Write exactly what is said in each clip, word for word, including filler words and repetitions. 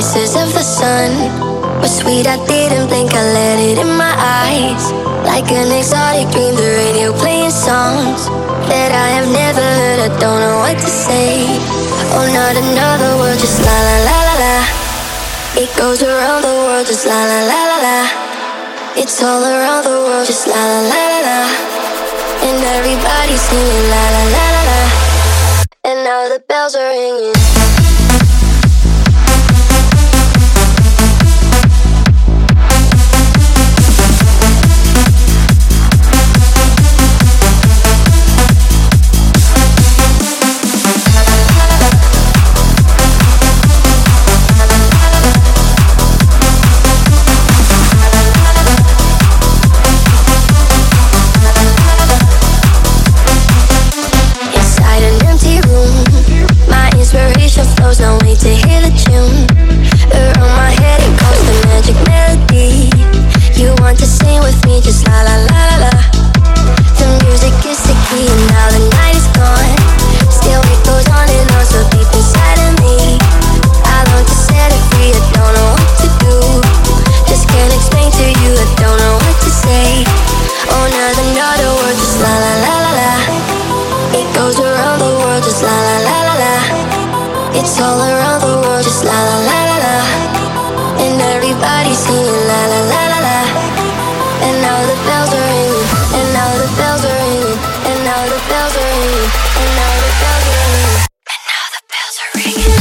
kisses of the sun were sweet, I didn't blink, I let it in my eyes. Like an exotic dream, the radio playing songs that I have never heard, I don't know what to say. Oh, not another word, just la la la la la. It goes around the world, just la la la la la. It's all around the world, just la la la la la. And everybody's singing la la la la la. And now the bells are ringing. Flows, no wait to hear the tune. Around my head it goes, the magic melody. You want to sing with me, just la la la la la. The music is the key and now the night is gone. Still it goes on and on, so deep inside of me. I long to set it free, I don't know what to do. Just can't explain to you, I don't know what to say. Oh, not another word, just la la la la la. It goes around the world, just la la la la la. It's all around the world, just la la la la la. And everybody's singing la la la la la. And now the bells are ringing, and now the bells are ringing, and now the bells are ringing, and now the bells are ringing, and now the bells are ringing.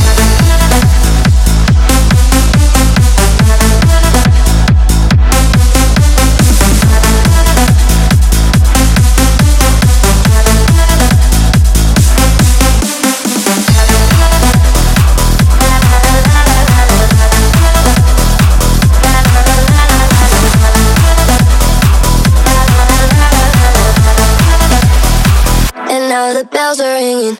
Now the bells are ringing.